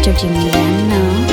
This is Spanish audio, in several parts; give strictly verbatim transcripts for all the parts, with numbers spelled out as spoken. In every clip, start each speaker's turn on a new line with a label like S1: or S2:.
S1: Giorgi Emiliano.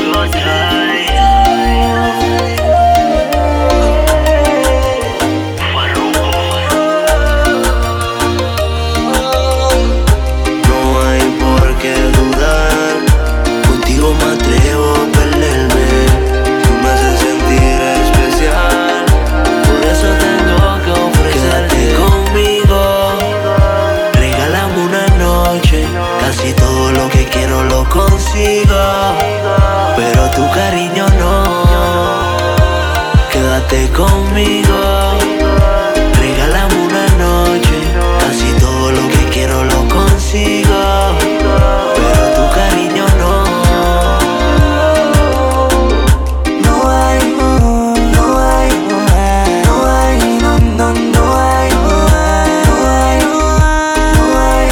S2: Pero tu cariño no. Quédate conmigo. Regálame una noche. Casi todo lo que quiero lo consigo. Pero tu cariño no. No hay, no hay, no hay, no hay, no, no, no hay, no hay, no hay, no hay,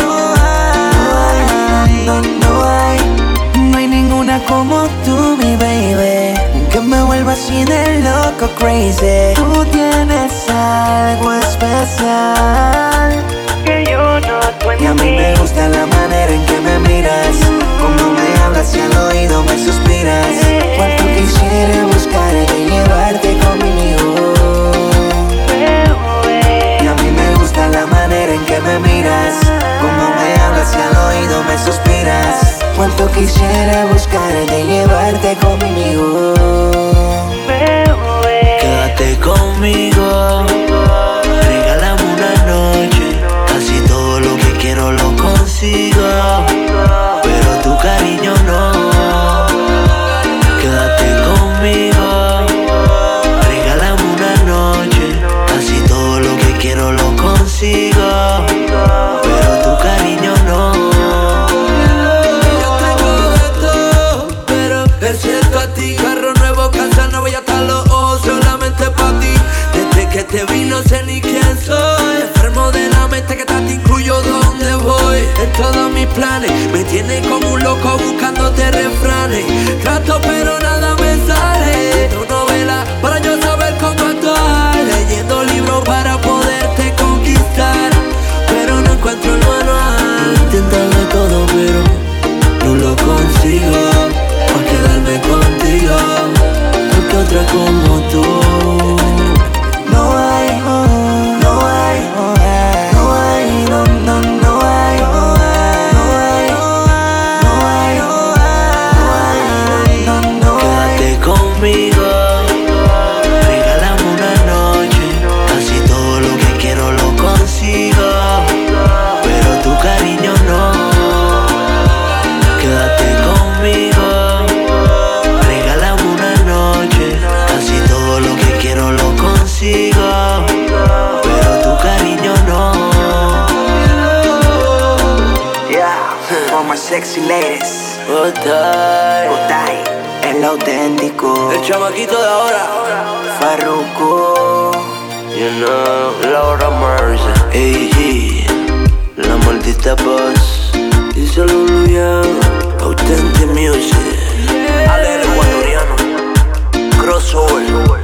S2: no hay, no hay. Como tú, mi baby, que me vuelva así de loco, crazy. Tú tienes algo especial que yo no tengo. Y a mí me gusta la manera en que me miras, como me hablas y al oído me suspiras. Cuánto quisiera buscarte y llevarte conmigo. Y a mí me gusta la manera en que me miras, como me hablas y al oído me suspiras. Cuánto quisiera buscarte y llevarte conmigo. Quédate conmigo. Regálame una noche. Casi todo lo que quiero lo consigo. Pero tu cariño no. Quédate conmigo. Regálame una noche. Casi todo lo que quiero lo consigo. Pero tu cariño no. Te vi, no sé ni quién soy. Enfermo de la mente que te incluyo donde voy. En todos mis planes me tiene como un loco buscándote refranes. Trato pero nada me sale. Tu novela para yo saber cómo actuar. Leyendo libros para poderte conquistar, pero no encuentro el manual. Intentando todo pero no lo consigo. Pa' quedarme contigo, porque otra como tú no hay, no hay, no hay, no hay, no, no, no hay, no hay, no hay, no hay, no, no hay. Quédate conmigo. Regálame una noche. Casi todo lo que quiero lo consigo. Pero tu cariño no. Quédate conmigo. Regálame una noche. Casi todo lo que quiero lo consigo. Pero tu cariño no.
S3: Yeah, for my sexy ladies.
S2: Botay,
S3: Botay, el auténtico.
S2: el chamaquito de ahora.
S3: Farruko.
S2: You know, Laura Mercer. Hey, la maldita voz. Dice Lulu Young. Authentic music. Ale el ecuatoriano. Crossover.